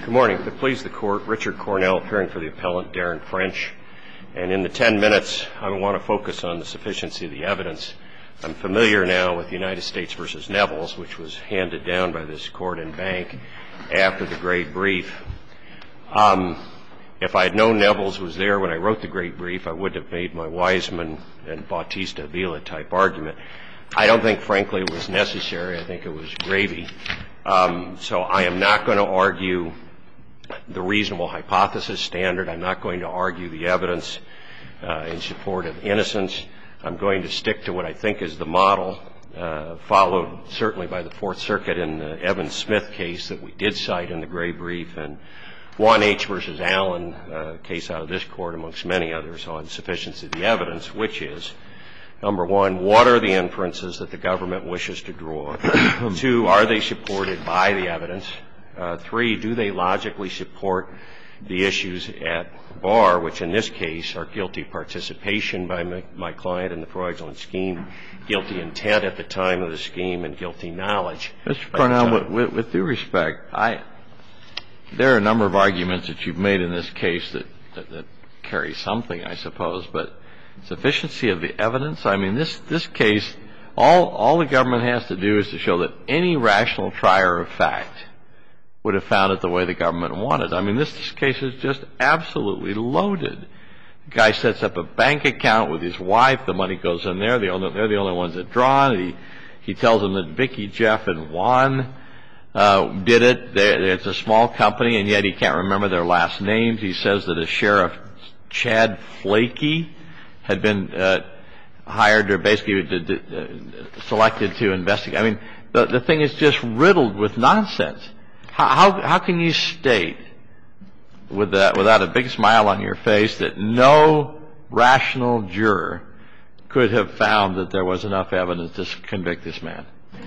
Good morning. If it please the Court, Richard Cornell appearing for the appellant, Darren French. And in the 10 minutes, I want to focus on the sufficiency of the evidence. I'm familiar now with United States v. Nevels, which was handed down by this Court in Bank after the great brief. If I had known Nevels was there when I wrote the great brief, I wouldn't have made my Wiseman and Bautista Vila type argument. I don't think, frankly, it was necessary. I think it was gravy. So I am not going to argue the reasonable hypothesis standard. I'm not going to argue the evidence in support of innocence. I'm going to stick to what I think is the model, followed certainly by the Fourth Circuit in the Evans Smith case that we did cite in the gray brief, and Juan H. v. Allen, a case out of this Court, amongst many others, on sufficiency of the evidence, which is, number one, what are the inferences that the government wishes to draw? Two, are they supported by the evidence? Three, do they logically support the issues at bar, which in this case are guilty participation by my client in the fraudulent scheme, guilty intent at the time of the scheme, and guilty knowledge. Mr. Cornell, with due respect, there are a number of arguments that you've made in this case that carry something, I suppose, but sufficiency of the evidence? I mean, this case, all the government has to do is to show that any rational trier of fact would have found it the way the government wanted. I mean, this case is just absolutely loaded. The guy sets up a bank account with his wife. The money goes in there. They're the only ones that draw it. He tells them that Vicky, Jeff, and Juan did it. It's a small company, and yet he can't remember their last names. He says that a sheriff, Chad Flakey, had been hired or basically selected to investigate. I mean, the thing is just riddled with nonsense. How can you state without a big smile on your face that no rational juror could have found that there was enough evidence to convict this man?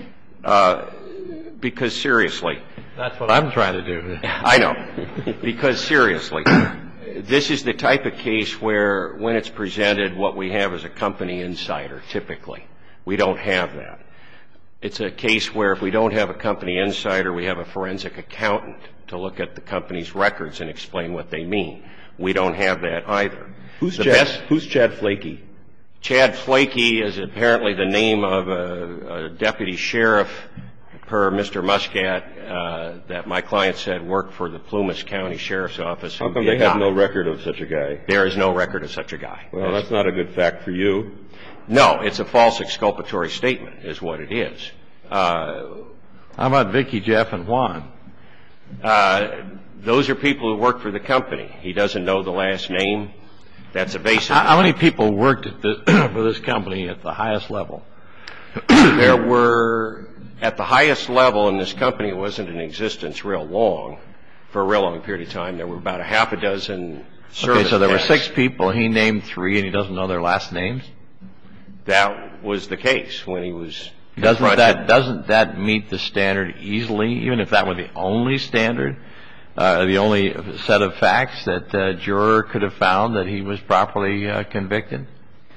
Because seriously. That's what I'm trying to do. I know. Because seriously, this is the type of case where when it's presented, what we have is a company insider, typically. We don't have that. It's a case where if we don't have a company insider, we have a forensic accountant to look at the company's records and explain what they mean. We don't have that either. Who's Chad Flakey? Chad Flakey is apparently the name of a deputy sheriff, per Mr. Muscat, that my client said worked for the Plumas County Sheriff's Office. How come they have no record of such a guy? There is no record of such a guy. Well, that's not a good fact for you. No, it's a false exculpatory statement is what it is. How about Vicky, Jeff, and Juan? Those are people who work for the company. He doesn't know the last name. That's evasive. How many people worked for this company at the highest level? There were, at the highest level, and this company wasn't in existence for a real long period of time, there were about a half a dozen service Okay, so there were techs. 6 people. He named 3, and he doesn't know their last names? That was the case when he was confronted. Doesn't that meet the standard easily, even if that were the only standard, the only set of facts that a juror could have found that he was properly convicted?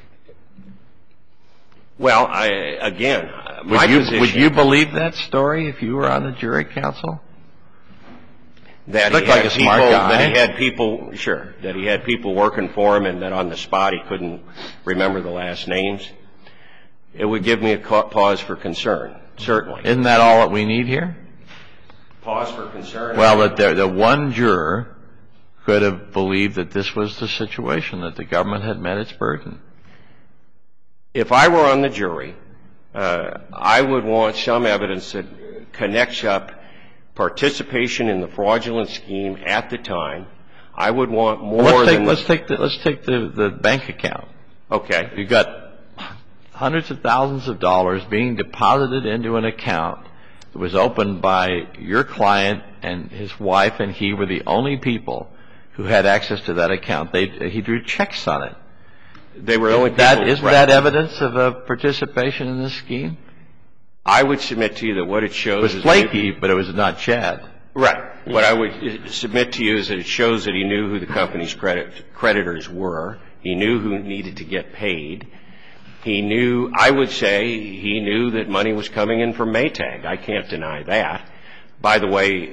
Well, again, my position... Would you believe that story if you were on the jury council? That looked like a smart guy. That he had people working for him and that on the spot he couldn't remember the last names. It would give me a pause for concern, certainly. Isn't that all that we need here? Pause for concern? Well, that the one juror could have believed that this was the situation, that the government had met its burden. If I were on the jury, I would want some evidence that connects up participation in the fraudulent scheme at the time. I would want more than... Let's take the bank account. Okay. You've got hundreds of thousands of dollars being deposited into an account that was opened by your client and his wife, and he were the only people who had access to that account. He drew checks on it. They were the only people... Isn't that evidence of a participation in this scheme? I would submit to you that what it shows is... It was Flakey, but it was not Chad. Right. What I would submit to you is that it shows that he knew who the company's creditors were. He knew who needed to get paid. He knew, I would say, he knew that money was coming in from Maytag. I can't deny that. By the way,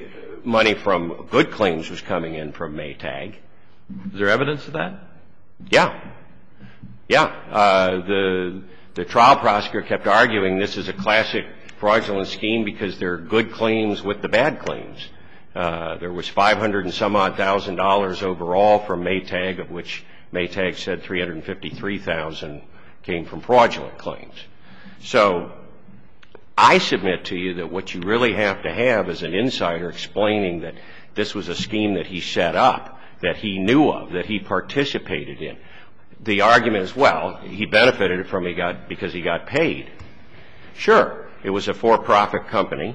money from good claims was coming in from Maytag. Is there evidence of that? Yeah. Yeah. The trial prosecutor kept arguing this is a classic fraudulent scheme because there are good claims with the bad claims. There was $500 and some odd thousand overall from Maytag, of which Maytag said $353,000 came from fraudulent claims. So I submit to you that what you really have to have is an insider explaining that this was a scheme that he set up, that he knew of, that he participated in. The argument is, well, he benefited from because he got paid. Sure, it was a for-profit company.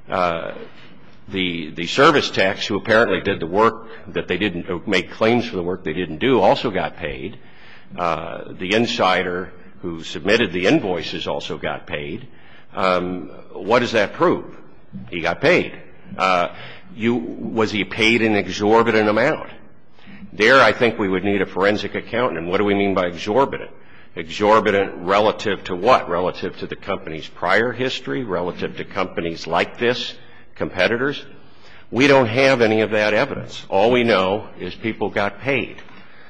The service techs who apparently did the work that they didn't make claims for the work they didn't do also got paid. The insider who submitted the invoices also got paid. What does that prove? He got paid. Was he paid an exorbitant amount? There, I think we would need a forensic accountant. And what do we mean by exorbitant? Exorbitant relative to what? Relative to the company's prior history? Relative to companies like this, competitors? We don't have any of that evidence. All we know is people got paid.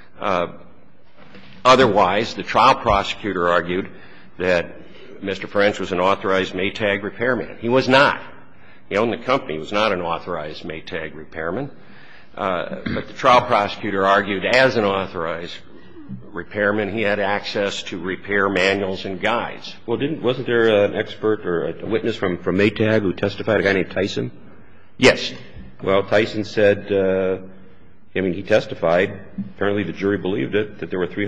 Otherwise, the trial prosecutor argued that Mr. French was an authorized Maytag repairman. He was not. He owned the company. He was not an authorized Maytag repairman. But the trial prosecutor argued as an authorized repairman, he had access to repair manuals and guides. Well, wasn't there an expert or a witness from Maytag who testified, a guy named Tyson? Yes. Well, Tyson said, he testified, apparently the jury believed it, that there were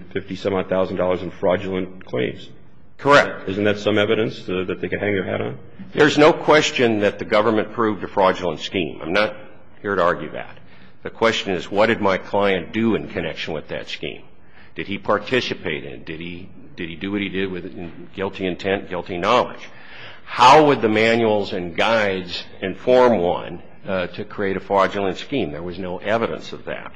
$350,000 in fraudulent claims. Correct. Isn't that some evidence that they could hang their hat on? There's no question that the government proved a fraudulent scheme. I'm not here to argue that. The question is, what did my client do in connection with that scheme? Did he participate in it? Did he do what he did with guilty intent, guilty knowledge? How would the manuals and guides inform one to create a fraudulent scheme? There was no evidence of that.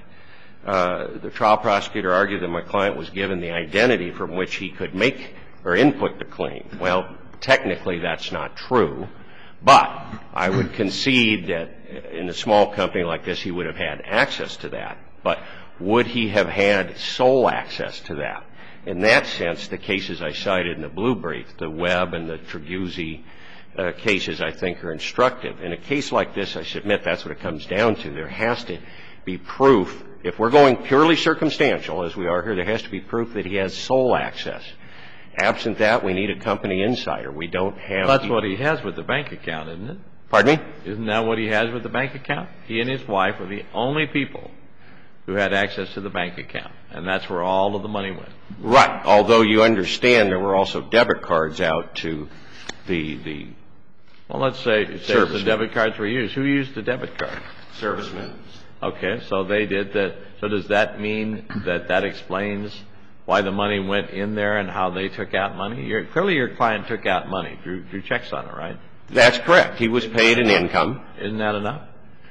The trial prosecutor argued that my client was given the identity from which he could make or input the claim. Well, technically that's not true, but I would concede that in a small company like this he would have had access to that. But would he have had sole access to that? In that sense, the cases I cited in the blue brief, the Webb and the Traguzzi cases, I think are instructive. In a case like this, I submit that's what it comes down to. There has to be proof. If we're going purely circumstantial, as we are here, there has to be proof that he has sole access. Absent that, we need a company insider. We don't have. Well, that's what he has with the bank account, isn't it? Pardon me? Isn't that what he has with the bank account? He and his wife were the only people who had access to the bank account, and that's where all of the money went. Right. Although you understand there were also debit cards out to the Well, let's say the debit cards were used. Who used the debit card? servicemen. Okay, so they did that. So does that mean that explains why the money went in there and how they took out money? Clearly your client took out money, drew checks on it, right? That's correct. He was paid an income. Isn't that enough?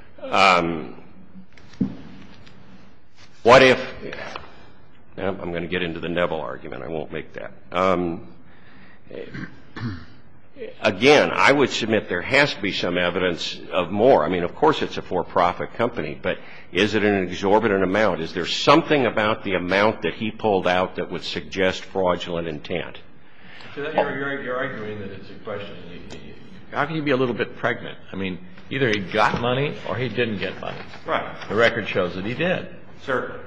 What if – I'm going to get into the Neville argument. I won't make that. Again, I would submit there has to be some evidence of more. I mean, of course it's a for-profit company, but is it an exorbitant amount? Is there something about the amount that he pulled out that would suggest fraudulent intent? So you're arguing that it's a question. How can you be a little bit pregnant? I mean, either he got money or he didn't get money. Right. The record shows that he did. Certainly.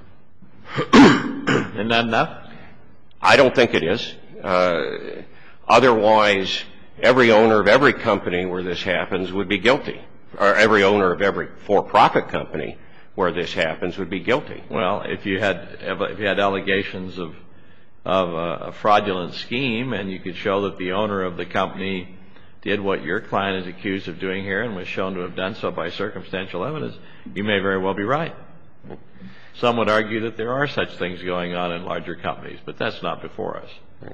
Isn't that enough? I don't think it is. Otherwise, every owner of every company where this happens would be guilty, or every owner of every for-profit company where this happens would be guilty. Well, if you had allegations of a fraudulent scheme and you could show that the owner of the company did what your client is accused of doing here and was shown to have done so by circumstantial evidence, you may very well be right. Some would argue that there are such things going on in larger companies, but that's not before us.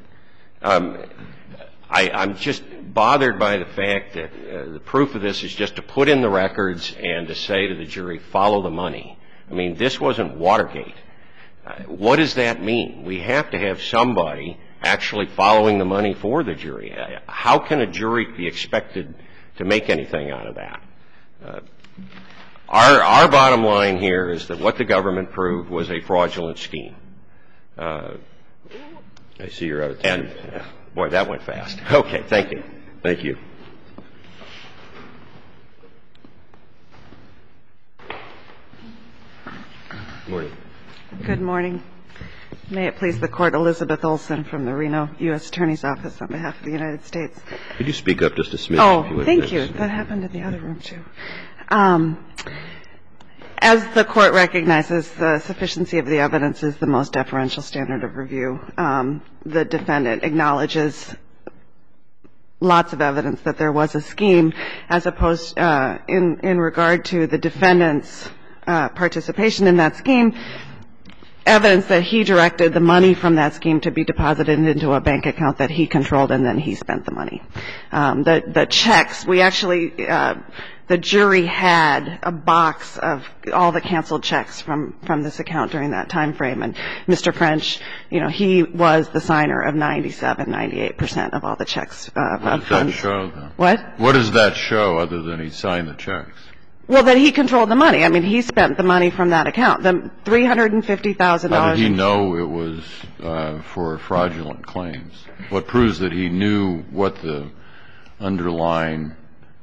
I'm just bothered by the fact that the proof of this is just to put in the records and to say to the jury, follow the money. I mean, this wasn't Watergate. What does that mean? We have to have somebody actually following the money for the jury. How can a jury be expected to make anything out of that? Our bottom line here is that what the government proved was a fraudulent scheme. I see you're out of time. And, boy, that went fast. Okay, thank you. Thank you. Good morning. Good morning. May it please the Court, Elizabeth Olson from the Reno U.S. Attorney's Office on behalf of the United States. Could you speak up just a smidge? Oh, thank you. That happened in the other room, too. As the Court recognizes, the sufficiency of the evidence is the most deferential standard of review. The defendant acknowledges lots of evidence that there was a scheme, as opposed in regard to the defendant's participation in that scheme, evidence that he directed the money from that scheme to be deposited into a bank account that he controlled, and then he spent the money. The checks, we actually, the jury had a box of all the canceled checks from this account during that time frame, and Mr. French, you know, he was the signer of 98% of all the checks. What does that show, though? What? What does that show other than he signed the checks? Well, that he controlled the money. I mean, he spent the money from that account, the $350,000. How did he know it was for fraudulent claims? What proves that he knew what the underlying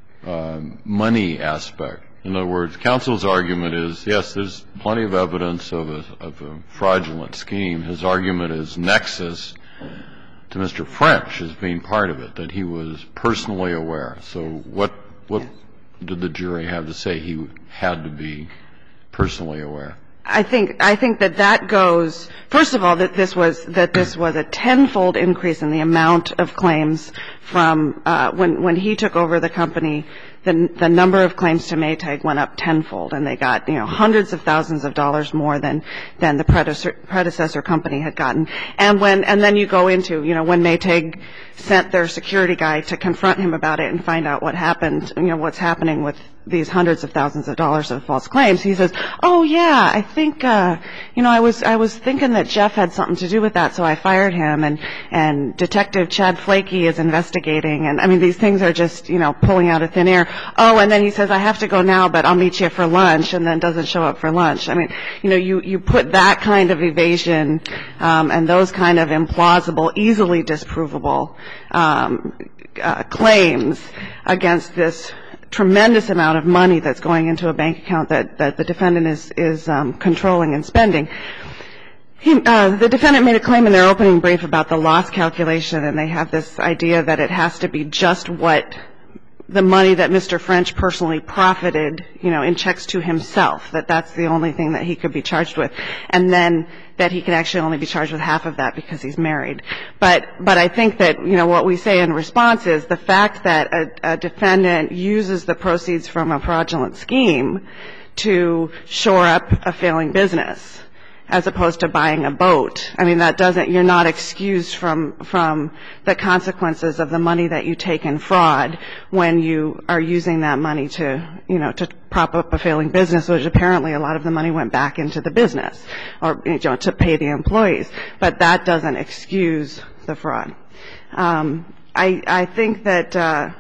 money aspect? In other words, counsel's argument is, yes, there's plenty of evidence of a fraudulent scheme. His argument is nexus to Mr. French as being part of it, that he was personally aware. So what did the jury have to say he had to be personally aware? I think that goes, first of all, that this was a tenfold increase in the amount of claims from when he took over the company. The number of claims to Maytag went up tenfold, and they got, you know, hundreds of thousands of dollars more than the predecessor company had gotten. And then you go into, you know, when Maytag sent their security guy to confront him about it and find out what happened, you know, what's happening with these hundreds of thousands of dollars of false claims, he says, "Oh yeah, I think you know, I was thinking that Jeff had something to do with that, so I fired him, and Detective Chad Flakey is investigating." And I mean, these things are just, you know, pulling out of thin air. Oh, and then he says, "I have to go now, but I'll meet you for lunch," and then doesn't show up for lunch. I mean, you know, you put that kind of evasion and those kind of implausible, easily disprovable claims against this tremendous amount of money that's going into a bank account that the defendant is controlling and spending. The defendant made a claim in their opening brief about the loss calculation, and they have this idea that it has to be just what the money that Mr. French personally profited, you know, in checks to himself, that's the only thing that he could be charged with, and then that he can actually only be charged with half of that because he's married. But I think that, you know, what we say in response is the fact that a defendant uses the proceeds from a fraudulent scheme to shore up a failing business, as opposed to buying a boat. I mean, you're not excused from the consequences of the money that you take in fraud when you are using that money to, you know, to prop up a failing business, which apparently a lot of the money went back into the business, or, you know, to pay the employees. But that doesn't excuse the fraud. I think that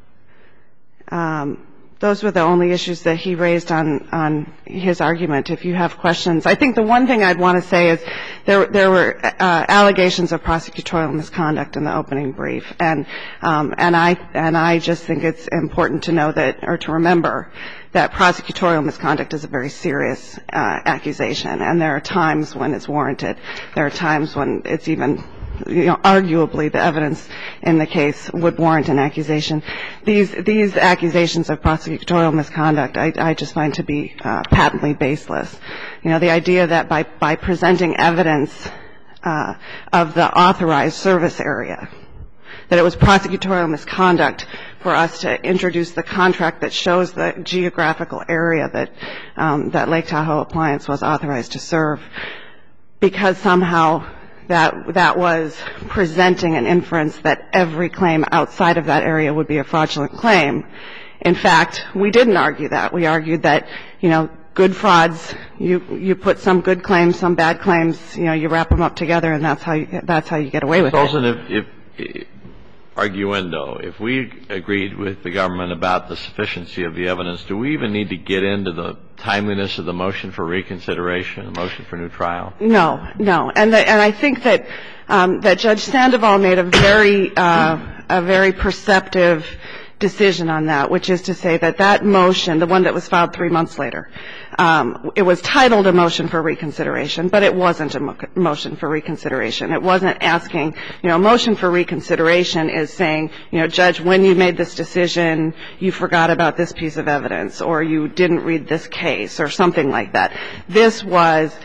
those were the only issues that he raised on his argument. If you have questions, I think the one thing I'd want to say is there were allegations of prosecutorial misconduct in the opening brief, and I just think it's important to know that, or to remember, that prosecutorial misconduct is a very serious accusation, and there are times when it's warranted. There are times when it's even, you know, arguably the evidence in the case would warrant an accusation. These accusations of prosecutorial misconduct I just find to be patently baseless. You know, the idea that by presenting evidence of the authorized service area, that it was prosecutorial misconduct for us to introduce the contract that shows the geographical area that Lake Tahoe Appliance was authorized to serve, because somehow that was presenting an inference that every claim outside of that area would be a fraudulent claim. In fact, we didn't argue that. We argued that, you know, good frauds, you put some good claims, some bad claims, you know, you wrap them up together, and that's how you get away with it. Olson, arguendo, if we agreed with the government about the sufficiency of the evidence, do we even need to get into the timeliness of the motion for reconsideration, the motion for new trial? No. And I think that Judge Sandoval made a very perceptive decision on that, which is to say that motion, the one that was filed 3 months later, it was titled a motion for reconsideration, but it wasn't a motion for reconsideration. It wasn't asking, a motion for reconsideration is saying, Judge, when you made this decision, you forgot about this piece of evidence, or you didn't read this case, or something like that. This was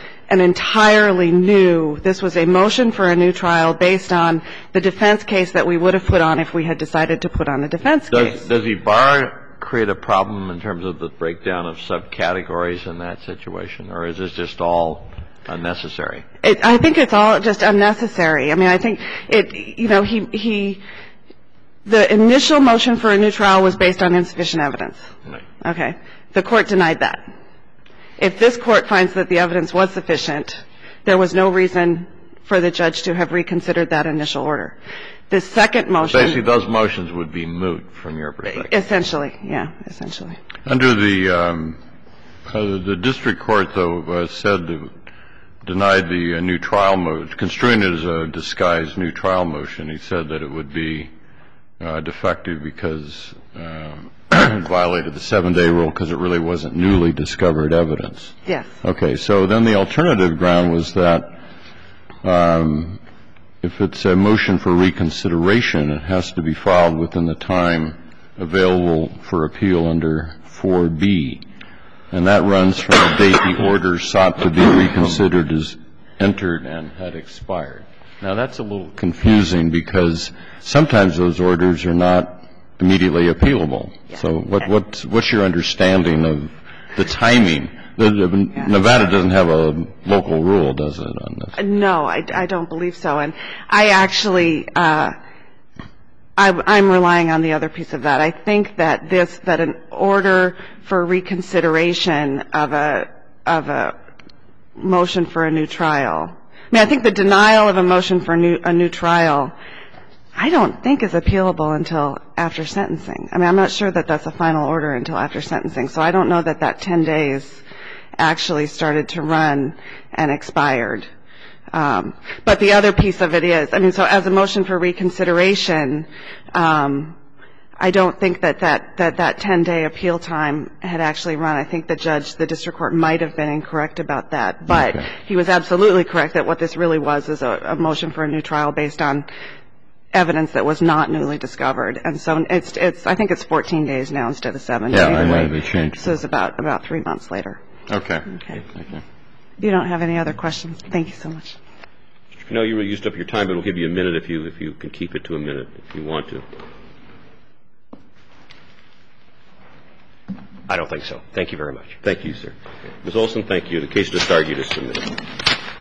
this was a motion for a new trial based on the defense case that we would have put on if we had decided to put on a defense case. Does Ibarra create a problem in terms of the breakdown of subcategories in that situation, or is this just all unnecessary? I think it's all just unnecessary. I mean, I think the initial motion for a new trial was based on insufficient evidence. Right. Okay. The Court denied that. If this Court finds that the evidence was sufficient, there was no reason for the judge to have reconsidered that initial order. The second motion — Basically, those motions would be moot from your perspective. Essentially, yeah, essentially. Under the district court, though, said to deny the new trial motion, construing it as a disguised new trial motion, he said that it would be defective because it violated the 7-day rule because it really wasn't newly discovered evidence. Yes. Okay. So then the alternative ground was that if it's a motion for reconsideration, it has to be filed within the time available for appeal under 4B. And that runs from the date the order sought to be reconsidered as entered and had expired. Now, that's a little confusing because sometimes those orders are not immediately appealable. Yeah. So what's your understanding of the timing? Nevada doesn't have a local rule, does it, on this? No, I don't believe so. And I actually I'm relying on the other piece of that. I think that an order for reconsideration of a motion for a new trial — I mean, I think the denial of a motion for a new trial I don't think is appealable until after sentencing. I mean, I'm not sure that that's a final order until after sentencing. So I don't know that 10 days actually started to run and expired. But the other piece of it is, I mean, so as a motion for reconsideration, I don't think that 10-day appeal time had actually run. I think the district court might have been incorrect about that. But he was absolutely correct that what this really was is a motion for a new trial based on evidence that was not newly discovered. And so I think it's 14 days now instead of 7. Yeah, I know they changed. So it's about 3 months later. Okay. Thank you. You don't have any other questions? Thank you so much. No, you really used up your time, but we'll give you a minute if you can keep it to a minute if you want to. I don't think so. Thank you very much. Thank you, sir. Ms. Olson, thank you. The case just argued is submitted.